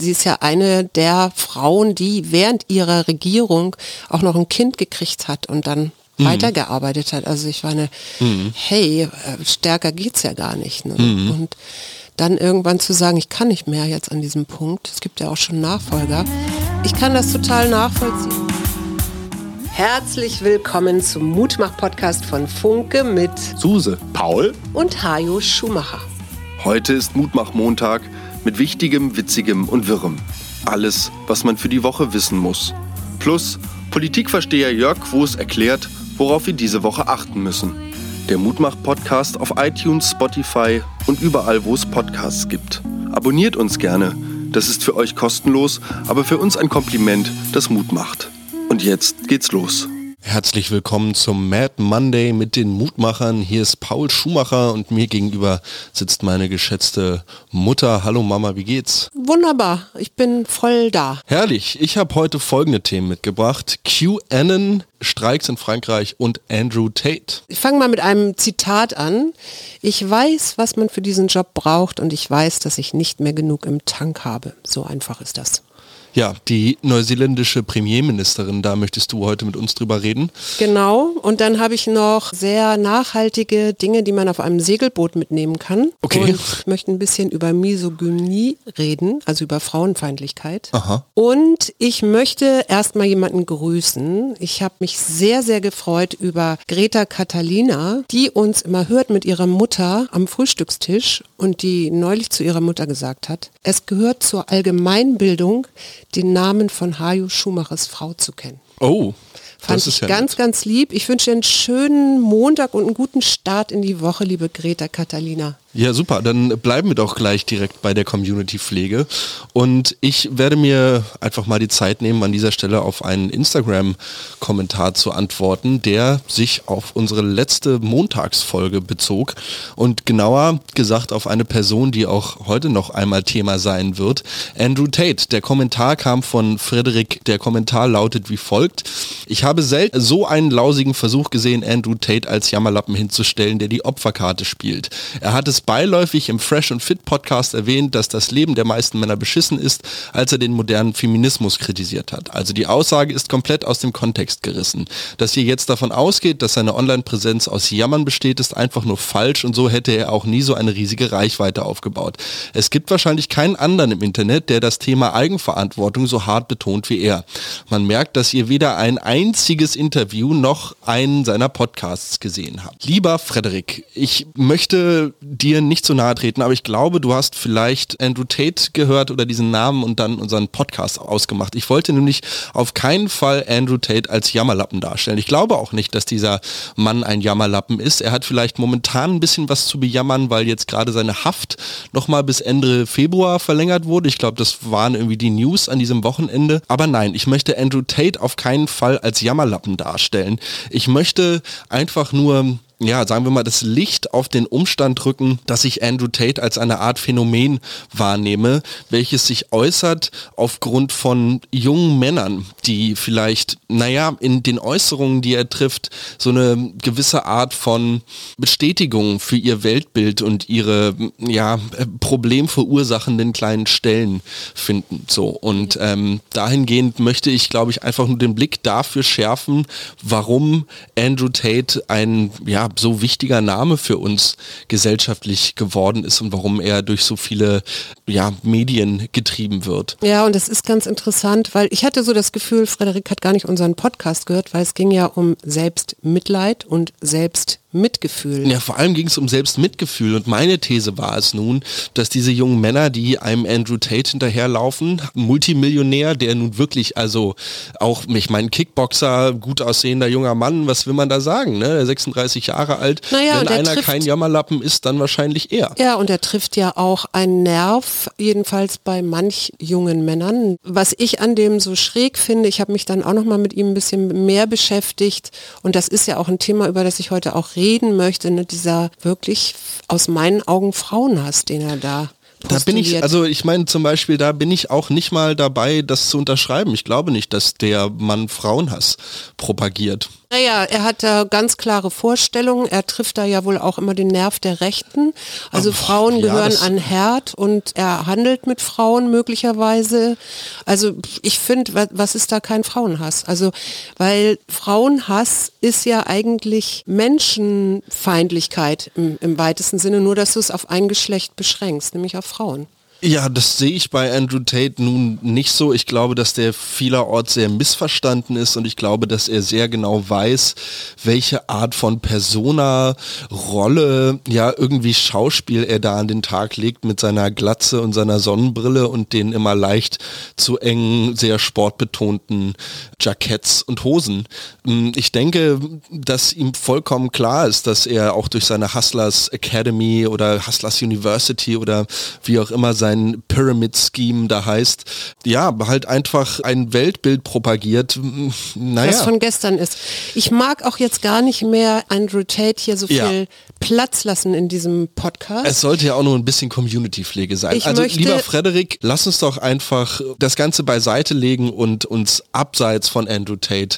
Sie ist ja eine der Frauen, die während ihrer Regierung auch noch ein Kind gekriegt hat und dann weitergearbeitet hat. Also ich meine, hey, stärker geht's ja gar nicht. Ne? Und dann irgendwann zu sagen, ich kann nicht mehr jetzt an diesem Punkt. Es gibt ja auch schon Nachfolger. Ich kann das total nachvollziehen. Herzlich willkommen zum Mutmach-Podcast von Funke mit Suse, Paul und Hajo Schumacher. Heute ist Mutmach-Montag mit Wichtigem, Witzigem und Wirrem. Alles, was man für die Woche wissen muss. Plus Politikversteher Jörg Quos erklärt, worauf wir diese Woche achten müssen. Der Mutmach-Podcast auf iTunes, Spotify und überall, wo es Podcasts gibt. Abonniert uns gerne. Das ist für euch kostenlos, aber für uns ein Kompliment, das Mut macht. Und jetzt geht's los. Herzlich willkommen zum Mad Monday mit den Mutmachern. Hier ist Paul Schumacher und mir gegenüber sitzt meine geschätzte Mutter. Hallo Mama, wie geht's? Wunderbar, ich bin voll da. Herrlich, ich habe heute folgende Themen mitgebracht. QAnon, Streiks in Frankreich und Andrew Tate. Ich fange mal mit einem Zitat an. Ich weiß, was man für diesen Job braucht und ich weiß, dass ich nicht mehr genug im Tank habe. So einfach ist das. Ja, die neuseeländische Premierministerin, da möchtest du heute mit uns drüber reden. Genau, und dann habe ich noch sehr nachhaltige Dinge, die man auf einem Segelboot mitnehmen kann. Okay. Und ich möchte ein bisschen über Misogynie reden, also über Frauenfeindlichkeit. Aha. Und ich möchte erstmal jemanden grüßen. Ich habe mich sehr, sehr gefreut über Greta Catalina, die uns immer hört mit ihrer Mutter am Frühstückstisch und die neulich zu ihrer Mutter gesagt hat, es gehört zur Allgemeinbildung, den Namen von Hajo Schumachers Frau zu kennen. Oh, Fand ich ganz, ganz lieb. Ich wünsche dir einen schönen Montag und einen guten Start in die Woche, liebe Greta Catalina. Ja, super. Dann bleiben wir doch gleich direkt bei der Community-Pflege. Und ich werde mir einfach mal die Zeit nehmen, an dieser Stelle auf einen Instagram-Kommentar zu antworten, der sich auf unsere letzte Montagsfolge bezog und genauer gesagt auf eine Person, die auch heute noch einmal Thema sein wird, Andrew Tate. Der Kommentar kam von Frederik. Der Kommentar lautet wie folgt: Ich habe selten so einen lausigen Versuch gesehen, Andrew Tate als Jammerlappen hinzustellen, der die Opferkarte spielt. Er hat es beiläufig im Fresh and Fit Podcast erwähnt, dass das Leben der meisten Männer beschissen ist, als er den modernen Feminismus kritisiert hat. Also die Aussage ist komplett aus dem Kontext gerissen. Dass ihr jetzt davon ausgeht, dass seine Online-Präsenz aus Jammern besteht, ist einfach nur falsch und so hätte er auch nie so eine riesige Reichweite aufgebaut. Es gibt wahrscheinlich keinen anderen im Internet, der das Thema Eigenverantwortung so hart betont wie er. Man merkt, dass ihr weder ein einziges Interview noch einen seiner Podcasts gesehen habt. Lieber Frederik, ich möchte dir nicht zu nahe treten, aber ich glaube, du hast vielleicht Andrew Tate gehört oder diesen Namen und dann unseren Podcast ausgemacht. Ich wollte nämlich auf keinen Fall Andrew Tate als Jammerlappen darstellen. Ich glaube auch nicht, dass dieser Mann ein Jammerlappen ist. Er hat vielleicht momentan ein bisschen was zu bejammern, weil jetzt gerade seine Haft nochmal bis Ende Februar verlängert wurde. Ich glaube, das waren irgendwie die News an diesem Wochenende. Aber nein, ich möchte Andrew Tate auf keinen Fall als Jammerlappen darstellen. Ich möchte einfach nur, ja, sagen wir mal, das Licht auf den Umstand rücken, dass ich Andrew Tate als eine Art Phänomen wahrnehme, welches sich äußert aufgrund von jungen Männern, die vielleicht, in den Äußerungen, die er trifft, so eine gewisse Art von Bestätigung für ihr Weltbild und ihre, problemverursachenden kleinen Stellen finden. So. Und dahingehend möchte ich, glaube ich, einfach nur den Blick dafür schärfen, warum Andrew Tate ein, so wichtiger Name für uns gesellschaftlich geworden ist und warum er durch so viele Medien getrieben wird. Ja, und das ist ganz interessant, weil ich hatte so das Gefühl, Frederik hat gar nicht unseren Podcast gehört, weil es ging ja um Selbstmitleid und Selbstmitgefühl. Ja, vor allem ging es um Selbstmitgefühl und meine These war es nun, dass diese jungen Männer, die einem Andrew Tate hinterherlaufen, Multimillionär, der nun wirklich, also auch, ich meine, Kickboxer, gut aussehender junger Mann, was will man da sagen, ne? Der 36 Jahre alt, wenn einer kein Jammerlappen ist, dann wahrscheinlich er. Ja, und er trifft ja auch einen Nerv, jedenfalls bei manch jungen Männern. Was ich an dem so schräg finde, ich habe mich dann auch nochmal mit ihm ein bisschen mehr beschäftigt und das ist ja auch ein Thema, über das ich heute auch reden möchte, ne? Dieser wirklich aus meinen Augen Frauenhass, den er da Da bin ich, also ich meine zum Beispiel, da bin ich auch nicht mal dabei, das zu unterschreiben. Ich glaube nicht, dass der Mann Frauenhass propagiert. Naja, er hat da ganz klare Vorstellungen. Er trifft da ja wohl auch immer den Nerv der Rechten. Also Frauen gehören an Herd und er handelt mit Frauen möglicherweise. Also ich finde, was ist da kein Frauenhass? Also, weil Frauenhass ist ja eigentlich Menschenfeindlichkeit im weitesten Sinne, nur dass du es auf ein Geschlecht beschränkst, nämlich auf Frauen. Ja, das sehe ich bei Andrew Tate nun nicht so. Ich glaube, dass der vielerorts sehr missverstanden ist und ich glaube, dass er sehr genau weiß, welche Art von Persona, Rolle, ja irgendwie Schauspiel er da an den Tag legt mit seiner Glatze und seiner Sonnenbrille und den immer leicht zu engen, sehr sportbetonten Jacketts und Hosen. Ich denke, dass ihm vollkommen klar ist, dass er auch durch seine Hustlers Academy oder Hustlers University oder wie auch immer sein Pyramid Scheme da heißt, ja, halt einfach ein Weltbild propagiert, was von gestern ist. Ich mag auch jetzt gar nicht mehr Andrew Tate hier so viel Platz lassen in diesem Podcast. Es sollte ja auch nur ein bisschen Community-Pflege sein. Also lieber Frederik, lass uns doch einfach das Ganze beiseite legen und uns abseits von Andrew Tate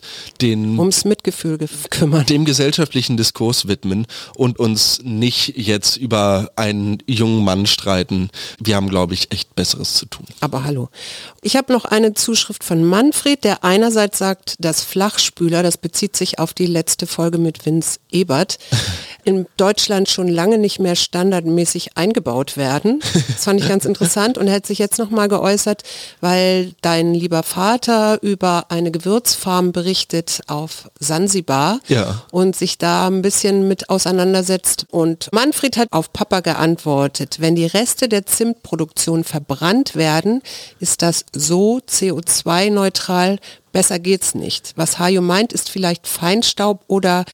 ums Mitgefühl kümmern. Dem gesellschaftlichen Diskurs widmen und uns nicht jetzt über einen jungen Mann streiten. Wir haben, glaube ich, echt Besseres zu tun. Aber hallo. Ich habe noch eine Zuschrift von Manfred, der einerseits sagt, dass Flachspüler, das bezieht sich auf die letzte Folge mit Vince Ebert, in Deutschland schon lange nicht mehr standardmäßig eingebaut werden. Das fand ich ganz interessant und er hat sich jetzt nochmal geäußert, weil dein lieber Vater über eine Gewürzfarm berichtet auf Sansibar und sich da ein bisschen mit auseinandersetzt. Und Manfred hat auf Papa geantwortet, wenn die Reste der Zimtproduktion verbrannt werden, ist das so CO2-neutral. Besser geht's nicht. Was Hajo meint, ist vielleicht Feinstaub oder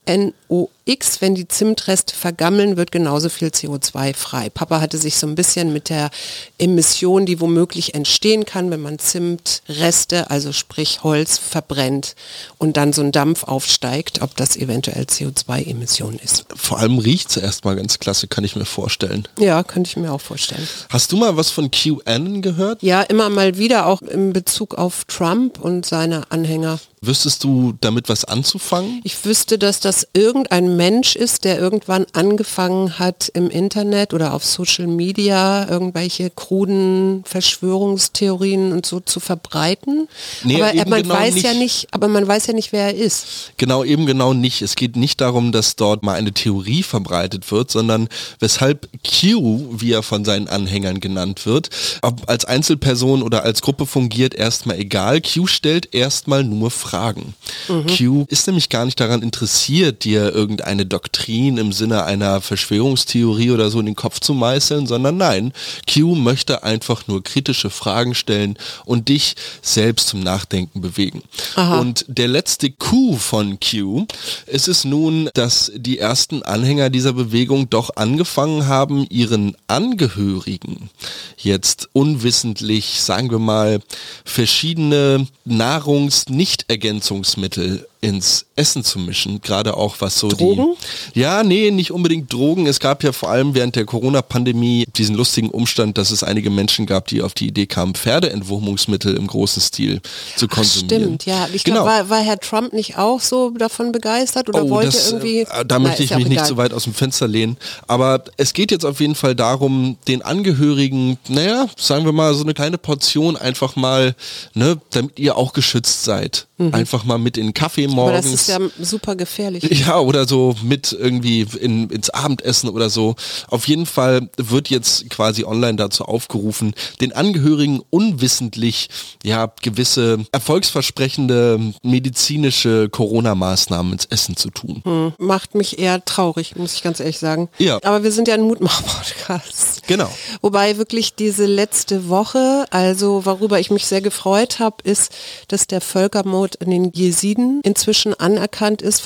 NOx. Wenn die Zimtreste vergammeln, wird genauso viel CO2 frei. Papa hatte sich so ein bisschen mit der Emission, die womöglich entstehen kann, wenn man Zimtreste, also sprich Holz, verbrennt und dann so ein Dampf aufsteigt, ob das eventuell CO2-Emission ist. Vor allem riecht's erstmal ganz klasse, kann ich mir vorstellen. Ja, könnte ich mir auch vorstellen. Hast du mal was von QAnon gehört? Ja, immer mal wieder, auch in Bezug auf Trump und seine Anhänger. Wüsstest du damit was anzufangen? Ich wüsste, dass das irgendein Mensch ist, der irgendwann angefangen hat im Internet oder auf Social Media irgendwelche kruden Verschwörungstheorien und so zu verbreiten. Nee, aber man genau weiß nicht. ja nicht, aber man weiß ja nicht, wer er ist. Genau, eben genau nicht. Es geht nicht darum, dass dort mal eine Theorie verbreitet wird, sondern weshalb Q, wie er von seinen Anhängern genannt wird, ob als Einzelperson oder als Gruppe fungiert, erstmal egal. Q stellt erstmal nur Fragen. Q ist nämlich gar nicht daran interessiert, dir irgendeine Doktrin im Sinne einer Verschwörungstheorie oder so in den Kopf zu meißeln, sondern nein, Q möchte einfach nur kritische Fragen stellen und dich selbst zum Nachdenken bewegen. Aha. Und der letzte Coup von Q ist es nun, dass die ersten Anhänger dieser Bewegung doch angefangen haben, ihren Angehörigen jetzt unwissentlich, sagen wir mal, verschiedene Nahrungsnichtergänzungsmittel ins Essen zu mischen, gerade auch was so Drogen? Nicht unbedingt Drogen. Es gab ja vor allem während der Corona-Pandemie diesen lustigen Umstand, dass es einige Menschen gab, die auf die Idee kamen, Pferdeentwurmungsmittel im großen Stil zu konsumieren. Stimmt, ja. Ich glaube, war Herr Trump nicht auch so davon begeistert oder wollte irgendwie... Da möchte ich mich nicht so weit aus dem Fenster lehnen. Aber es geht jetzt auf jeden Fall darum, den Angehörigen, sagen wir mal, so eine kleine Portion einfach mal, damit ihr auch geschützt seid. Einfach mal mit in den Kaffee morgens. Aber das ist ja super gefährlich. Ja, oder so mit irgendwie ins Abendessen oder so. Auf jeden Fall wird jetzt quasi online dazu aufgerufen, den Angehörigen unwissentlich gewisse erfolgsversprechende medizinische Corona-Maßnahmen ins Essen zu tun. Macht mich eher traurig, muss ich ganz ehrlich sagen. Ja. Aber wir sind ja ein Mutmach-Podcast. Genau. Wobei wirklich diese letzte Woche, also worüber ich mich sehr gefreut habe, ist, dass der Völkermord in den Jesiden inzwischen anerkannt ist vom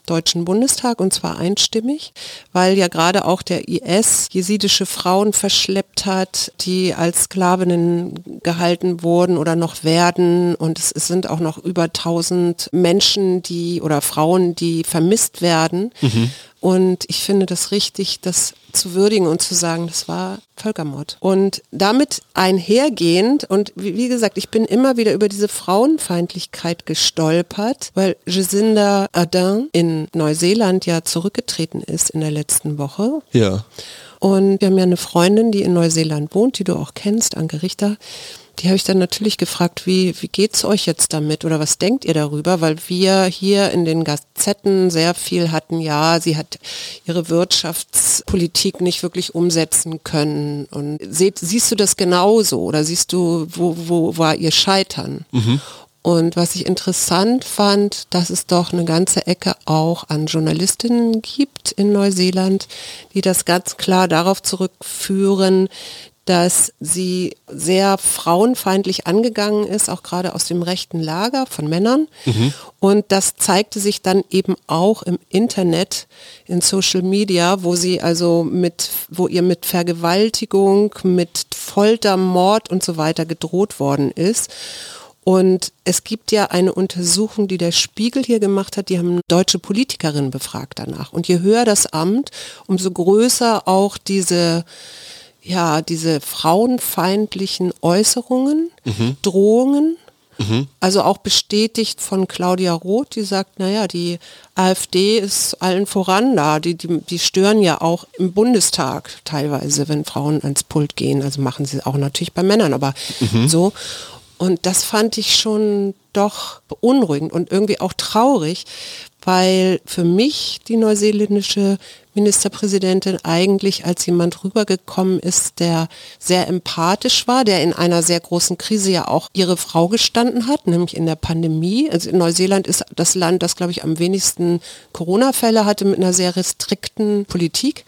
Deutschen Bundestag, und zwar einstimmig, weil ja gerade auch der IS jesidische Frauen verschleppt hat, die als Sklavinnen gehalten wurden oder noch werden, und es sind auch noch über 1000 Menschen, oder Frauen, die vermisst werden. Und ich finde das richtig, das zu würdigen und zu sagen, das war Völkermord. Und damit einhergehend, und wie gesagt, ich bin immer wieder über diese Frauenfeindlichkeit gestolpert, weil Jacinda Ardern in Neuseeland ja zurückgetreten ist in der letzten Woche. Ja. Und wir haben ja eine Freundin, die in Neuseeland wohnt, die du auch kennst, Anke Richter. Die habe ich dann natürlich gefragt, wie geht's euch jetzt damit oder was denkt ihr darüber? Weil wir hier in den Gazetten sehr viel hatten, ja, sie hat ihre Wirtschaftspolitik nicht wirklich umsetzen können. Und siehst du das genauso oder siehst du, wo war ihr Scheitern? Und was ich interessant fand, dass es doch eine ganze Ecke auch an Journalistinnen gibt in Neuseeland, die das ganz klar darauf zurückführen, dass sie sehr frauenfeindlich angegangen ist, auch gerade aus dem rechten Lager von Männern. Und das zeigte sich dann eben auch im Internet, in Social Media, wo ihr mit Vergewaltigung, mit Folter, Mord und so weiter gedroht worden ist. Und es gibt ja eine Untersuchung, die der Spiegel hier gemacht hat, die haben deutsche Politikerinnen befragt danach. Und je höher das Amt, umso größer auch diese frauenfeindlichen Äußerungen, Drohungen, also auch bestätigt von Claudia Roth, die sagt, naja, die AfD ist allen voran da, die stören ja auch im Bundestag teilweise, wenn Frauen ans Pult gehen, also machen sie auch natürlich bei Männern, aber so. Und das fand ich schon doch beunruhigend und irgendwie auch traurig, weil für mich die neuseeländische Ministerpräsidentin eigentlich als jemand rübergekommen ist, der sehr empathisch war, der in einer sehr großen Krise ja auch ihre Frau gestanden hat, nämlich in der Pandemie. Also Neuseeland ist das Land, das, glaube ich, am wenigsten Corona-Fälle hatte mit einer sehr restrikten Politik.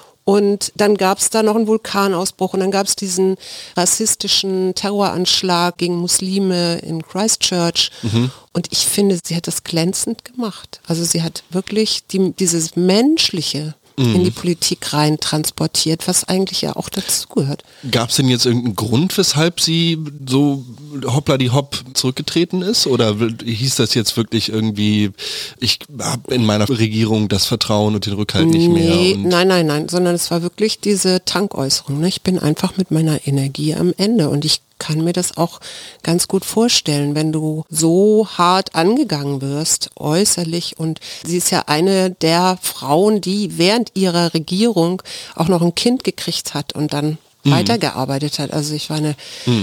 Und dann gab es da noch einen Vulkanausbruch und dann gab es diesen rassistischen Terroranschlag gegen Muslime in Christchurch. Und ich finde, sie hat das glänzend gemacht. Also sie hat wirklich dieses Menschliche in die Politik rein transportiert, was eigentlich ja auch dazugehört. Gab es denn jetzt irgendeinen Grund, weshalb sie so hoppla die hopp zurückgetreten ist? Oder hieß das jetzt wirklich irgendwie, ich habe in meiner Regierung das Vertrauen und den Rückhalt nicht mehr? Nein, sondern es war wirklich diese Tankäußerung. Ne? Ich bin einfach mit meiner Energie am Ende und ich kann mir das auch ganz gut vorstellen, wenn du so hart angegangen wirst, äußerlich. Und sie ist ja eine der Frauen, die während ihrer Regierung auch noch ein Kind gekriegt hat und dann weitergearbeitet hat. Also ich meine,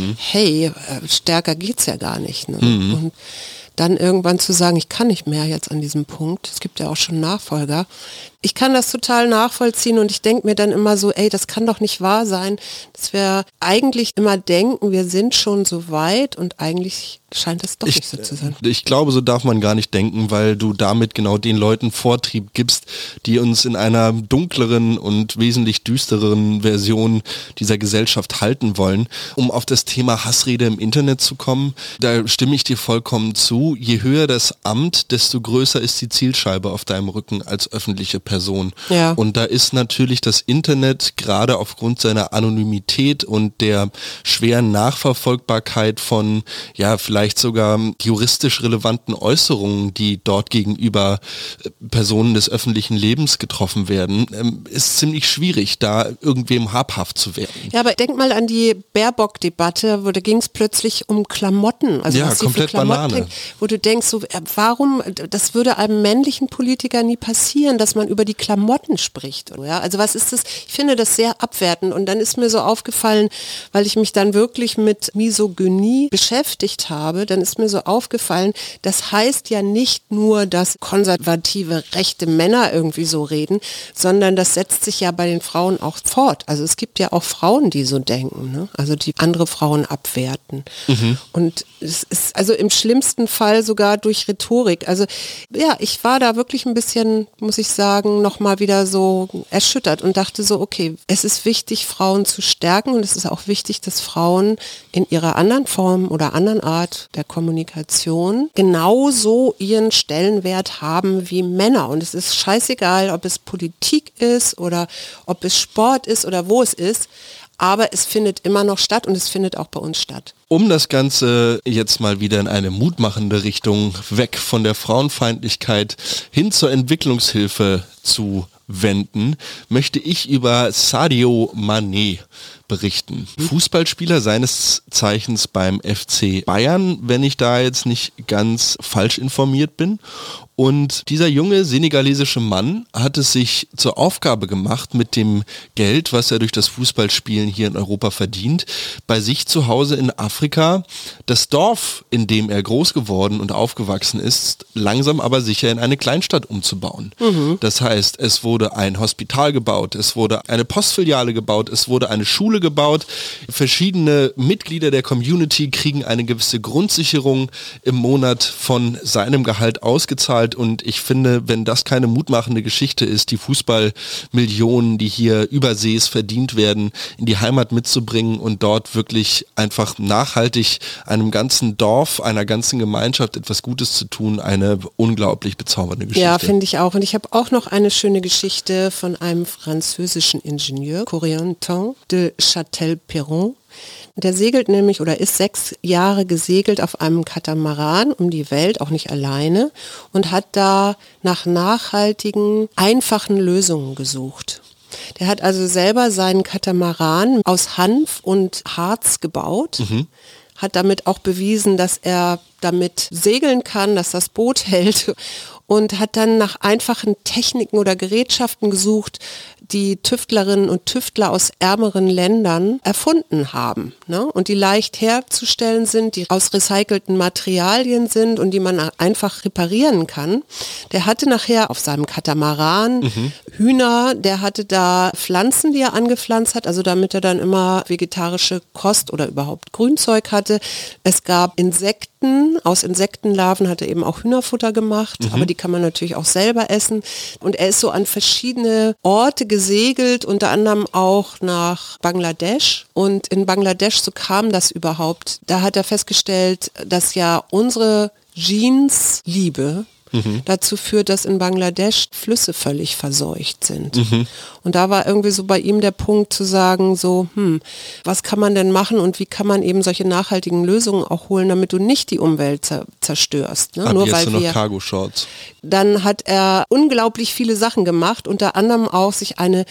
hey, stärker geht's ja gar nicht. Ne? Und dann irgendwann zu sagen, ich kann nicht mehr jetzt an diesem Punkt. Es gibt ja auch schon Nachfolger. Ich kann das total nachvollziehen und ich denke mir dann immer so, ey, das kann doch nicht wahr sein, dass wir eigentlich immer denken, wir sind schon so weit und eigentlich scheint es doch nicht so zu sein. Ich glaube, so darf man gar nicht denken, weil du damit genau den Leuten Vortrieb gibst, die uns in einer dunkleren und wesentlich düstereren Version dieser Gesellschaft halten wollen. Um auf das Thema Hassrede im Internet zu kommen, da stimme ich dir vollkommen zu. Je höher das Amt, desto größer ist die Zielscheibe auf deinem Rücken als öffentliche Person. Ja. Und da ist natürlich das Internet gerade aufgrund seiner Anonymität und der schweren Nachverfolgbarkeit von, ja, vielleicht sogar juristisch relevanten Äußerungen, die dort gegenüber Personen des öffentlichen Lebens getroffen werden, ist ziemlich schwierig, da irgendwem habhaft zu werden. Ja, aber denk mal an die Baerbock-Debatte, wo da ging es plötzlich um Klamotten. Also ja, was sie komplett für Klamotten Banane. trägt, wo du denkst, so, warum, das würde einem männlichen Politiker nie passieren, dass man über die Klamotten spricht. Ja? Also was ist das? Ich finde das sehr abwertend und dann ist mir so aufgefallen, weil ich mich dann wirklich mit Misogynie beschäftigt habe, dann ist mir so aufgefallen, das heißt ja nicht nur, dass konservative rechte Männer irgendwie so reden, sondern das setzt sich ja bei den Frauen auch fort. Also es gibt ja auch Frauen, die so denken, ne? Also die andere Frauen abwerten. Und es ist also im schlimmsten Fall Fall sogar durch Rhetorik. Also ja, ich war da wirklich ein bisschen, muss ich sagen, nochmal wieder so erschüttert und dachte so, okay, es ist wichtig, Frauen zu stärken und es ist auch wichtig, dass Frauen in ihrer anderen Form oder anderen Art der Kommunikation genauso ihren Stellenwert haben wie Männer. Und es ist scheißegal, ob es Politik ist oder ob es Sport ist oder wo es ist. Aber es findet immer noch statt und es findet auch bei uns statt. Um das Ganze jetzt mal wieder in eine mutmachende Richtung weg von der Frauenfeindlichkeit hin zur Entwicklungshilfe zu wenden, möchte ich über Sadio Mané berichten. Fußballspieler seines Zeichens beim FC Bayern, wenn ich da jetzt nicht ganz falsch informiert bin. Und dieser junge senegalesische Mann hat es sich zur Aufgabe gemacht, mit dem Geld, was er durch das Fußballspielen hier in Europa verdient, bei sich zu Hause in Afrika das Dorf, in dem er groß geworden und aufgewachsen ist, langsam aber sicher in eine Kleinstadt umzubauen. Das heißt, es wurde ein Hospital gebaut, es wurde eine Postfiliale gebaut, es wurde eine Schule gebaut. Verschiedene Mitglieder der Community kriegen eine gewisse Grundsicherung im Monat von seinem Gehalt ausgezahlt. Und ich finde, wenn das keine mutmachende Geschichte ist, die Fußballmillionen, die hier übersees verdient werden, in die Heimat mitzubringen und dort wirklich einfach nachhaltig einem ganzen Dorf, einer ganzen Gemeinschaft etwas Gutes zu tun, eine unglaublich bezaubernde Geschichte. Ja, finde ich auch. Und ich habe auch noch eine schöne Geschichte von einem französischen Ingenieur, Corentin de Châtel-Perron. Der segelt nämlich oder ist 6 Jahre gesegelt auf einem Katamaran um die Welt, auch nicht alleine, und hat da nach nachhaltigen, einfachen Lösungen gesucht. Der hat also selber seinen Katamaran aus Hanf und Harz gebaut, hat damit auch bewiesen, dass er damit segeln kann, dass das Boot hält, und hat dann nach einfachen Techniken oder Gerätschaften gesucht, die Tüftlerinnen und Tüftler aus ärmeren Ländern erfunden haben, ne? Und die leicht herzustellen sind, die aus recycelten Materialien sind und die man einfach reparieren kann. Der hatte nachher auf seinem Katamaran Hühner, der hatte da Pflanzen, die er angepflanzt hat, also damit er dann immer vegetarische Kost oder überhaupt Grünzeug hatte. Es gab Insekten, aus Insektenlarven hat er eben auch Hühnerfutter gemacht, aber die kann man natürlich auch selber essen. Und er ist so an verschiedene Orte gesegelt, unter anderem auch nach Bangladesch. Und in Bangladesch, so kam das überhaupt, da hat er festgestellt, dass ja unsere Jeansliebe dazu führt, dass in Bangladesch Flüsse völlig verseucht sind. Und da war irgendwie so bei ihm der Punkt zu sagen, so, was kann man denn machen und wie kann man eben solche nachhaltigen Lösungen auch holen, damit du nicht die Umwelt zerstörst. Ne? Nur weil noch Cargo-Shorts. Dann hat er unglaublich viele Sachen gemacht, unter anderem auch sich eine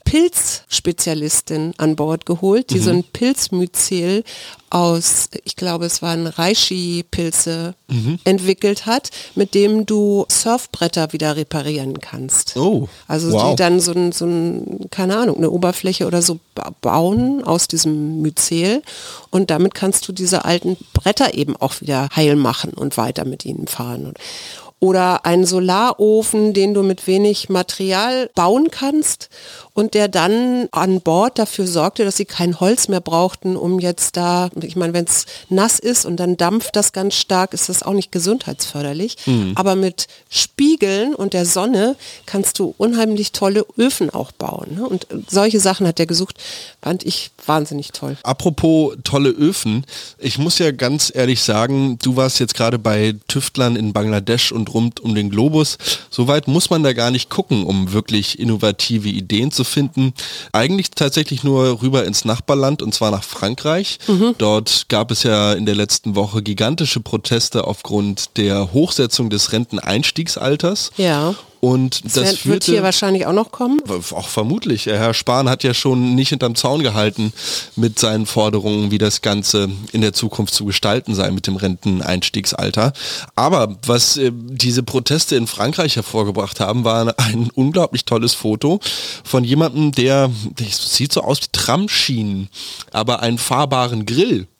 Pilzspezialistin an Bord geholt, die so ein Pilzmyzel aus, ich glaube es waren Reishi-Pilze entwickelt hat, mit dem du Surfbretter wieder reparieren kannst. Oh, also wow. Die dann so ein, keine Ahnung, eine Oberfläche oder so bauen aus diesem Myzel und damit kannst du diese alten Bretter eben auch wieder heil machen und weiter mit ihnen fahren. Oder einen Solarofen, den du mit wenig Material bauen kannst und der dann an Bord dafür sorgte, dass sie kein Holz mehr brauchten, um jetzt da, ich meine, wenn es nass ist und dann dampft das ganz stark, ist das auch nicht gesundheitsförderlich. Aber mit Spiegeln und der Sonne kannst du unheimlich tolle Öfen auch bauen. Ne? Und solche Sachen hat er gesucht, fand ich wahnsinnig toll. Apropos tolle Öfen, ich muss ja ganz ehrlich sagen, du warst jetzt gerade bei Tüftlern in Bangladesch und rund um den Globus. Soweit muss man da gar nicht gucken, um wirklich innovative Ideen zu finden. Eigentlich tatsächlich nur rüber ins Nachbarland und zwar nach Frankreich. Dort gab es ja in der letzten Woche gigantische Proteste aufgrund der Hochsetzung des Renteneinstiegsalters. Ja. Und das wird hier wahrscheinlich auch noch kommen? Auch vermutlich. Herr Spahn hat ja schon nicht hinterm Zaun gehalten mit seinen Forderungen, wie das Ganze in der Zukunft zu gestalten sei mit dem Renteneinstiegsalter. Aber was diese Proteste in Frankreich hervorgebracht haben, war ein unglaublich tolles Foto von jemandem, der sieht so aus wie Tramschienen, aber einen fahrbaren Grill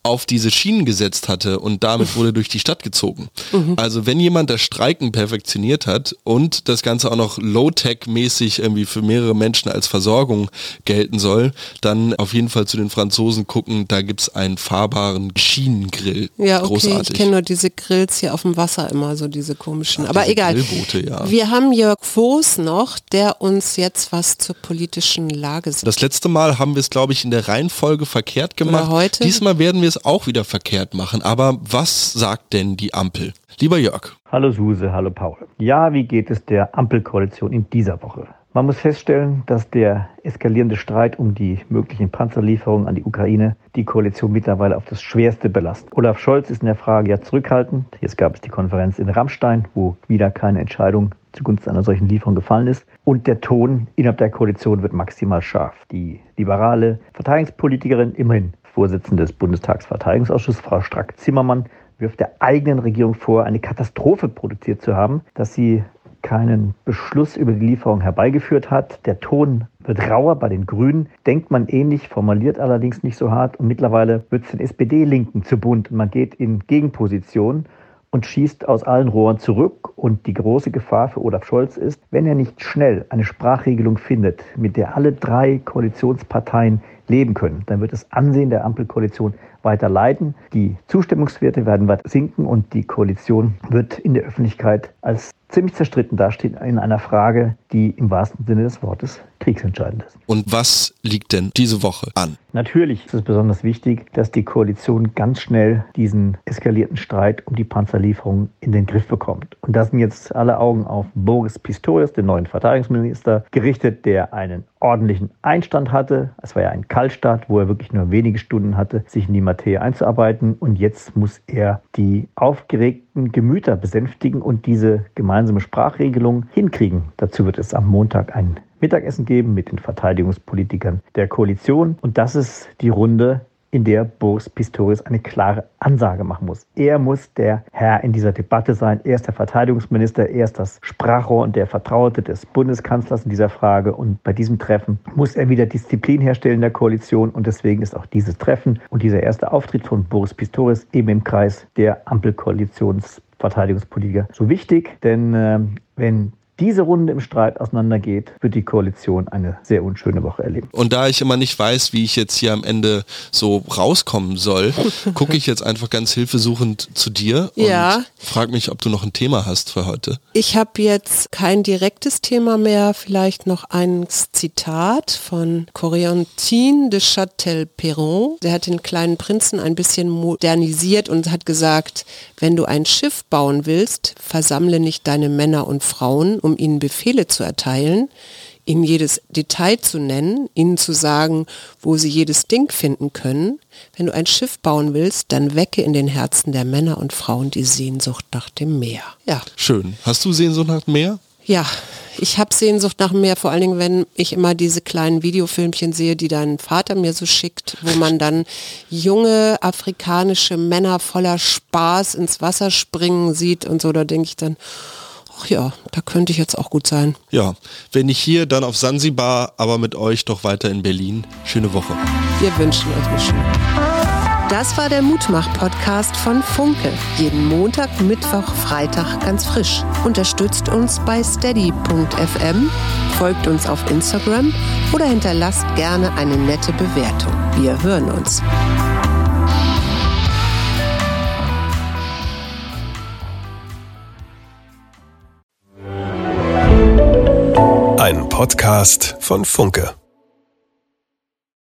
auf diese Schienen gesetzt hatte und damit wurde durch die Stadt gezogen. Also wenn jemand das Streiken perfektioniert hat und das Ganze auch noch Low-Tech-mäßig irgendwie für mehrere Menschen als Versorgung gelten soll, dann auf jeden Fall zu den Franzosen gucken, da gibt's einen fahrbaren Schienengrill. Ja, okay, großartig. Ich kenne nur diese Grills hier auf dem Wasser immer, so diese komischen. Aber egal. Grillboote, ja. Wir haben Jörg Voß noch, der uns jetzt was zur politischen Lage sagt. Das letzte Mal haben wir es, glaube ich, in der Reihenfolge verkehrt gemacht. Oder heute? Diesmal werden wir es auch wieder verkehrt machen. Aber was sagt denn die Ampel? Lieber Jörg. Hallo Suse, hallo Paul. Ja, wie geht es der Ampelkoalition in dieser Woche? Man muss feststellen, dass der eskalierende Streit um die möglichen Panzerlieferungen an die Ukraine die Koalition mittlerweile auf das Schwerste belastet. Olaf Scholz ist in der Frage ja zurückhaltend. Jetzt gab es die Konferenz in Ramstein, wo wieder keine Entscheidung zugunsten einer solchen Lieferung gefallen ist. Und der Ton innerhalb der Koalition wird maximal scharf. Die liberale Verteidigungspolitikerin, immerhin Vorsitzende des Bundestagsverteidigungsausschusses, Frau Strack-Zimmermann, wirft der eigenen Regierung vor, eine Katastrophe produziert zu haben, dass sie keinen Beschluss über die Lieferung herbeigeführt hat. Der Ton wird rauer bei den Grünen, denkt man ähnlich, formuliert allerdings nicht so hart. Und mittlerweile wird es den SPD-Linken zu bunt. Man geht in Gegenposition und schießt aus allen Rohren zurück. Und die große Gefahr für Olaf Scholz ist, wenn er nicht schnell eine Sprachregelung findet, mit der alle drei Koalitionsparteien leben können, dann wird das Ansehen der Ampelkoalition weiter leiden. Die Zustimmungswerte werden weiter sinken und die Koalition wird in der Öffentlichkeit als ziemlich zerstritten dastehen in einer Frage, die im wahrsten Sinne des Wortes kriegsentscheidend ist. Und was liegt denn diese Woche an? Natürlich ist es besonders wichtig, dass die Koalition ganz schnell diesen eskalierten Streit um die Panzerlieferung in den Griff bekommt. Und da sind jetzt alle Augen auf Boris Pistorius, den neuen Verteidigungsminister, gerichtet, der einen ordentlichen Einstand hatte. Es war ja ein Kaltstart, wo er wirklich nur wenige Stunden hatte, sich in die Materie einzuarbeiten. Und jetzt muss er die aufgeregten Gemüter besänftigen und diese gemeinsame Sprachregelung hinkriegen. Dazu wird es am Montag ein Mittagessen geben mit den Verteidigungspolitikern der Koalition. Und das ist die Runde, in der Boris Pistorius eine klare Ansage machen muss. Er muss der Herr in dieser Debatte sein. Er ist der Verteidigungsminister, er ist das Sprachrohr und der Vertraute des Bundeskanzlers in dieser Frage. Und bei diesem Treffen muss er wieder Disziplin herstellen in der Koalition. Und deswegen ist auch dieses Treffen und dieser erste Auftritt von Boris Pistorius eben im Kreis der Ampelkoalitionsverteidigungspolitiker so wichtig. Denn wenn diese Runde im Streit auseinandergeht, wird die Koalition eine sehr unschöne Woche erleben. Und da ich immer nicht weiß, wie ich jetzt hier am Ende so rauskommen soll, gucke ich jetzt einfach ganz hilfesuchend zu dir und frage mich, ob du noch ein Thema hast für heute. Ich habe jetzt kein direktes Thema mehr, vielleicht noch ein Zitat von Corentin de Châtel-Perron. Der hat den kleinen Prinzen ein bisschen modernisiert und hat gesagt, wenn du ein Schiff bauen willst, versammle nicht deine Männer und Frauen, um ihnen Befehle zu erteilen, ihnen jedes Detail zu nennen, ihnen zu sagen, wo sie jedes Ding finden können. Wenn du ein Schiff bauen willst, dann wecke in den Herzen der Männer und Frauen die Sehnsucht nach dem Meer. Ja. Schön. Hast du Sehnsucht nach dem Meer? Ja, ich habe Sehnsucht nach dem Meer, vor allen Dingen, wenn ich immer diese kleinen Videofilmchen sehe, die dein Vater mir so schickt, wo man dann junge afrikanische Männer voller Spaß ins Wasser springen sieht und so, da denke ich dann, ach ja, da könnte ich jetzt auch gut sein. Ja, wenn nicht hier, dann auf Sansibar, aber mit euch doch weiter in Berlin. Schöne Woche. Wir wünschen euch eine schöne Woche. Das war der Mutmach-Podcast von Funke. Jeden Montag, Mittwoch, Freitag ganz frisch. Unterstützt uns bei steady.fm, folgt uns auf Instagram oder hinterlasst gerne eine nette Bewertung. Wir hören uns. Ein Podcast von Funke.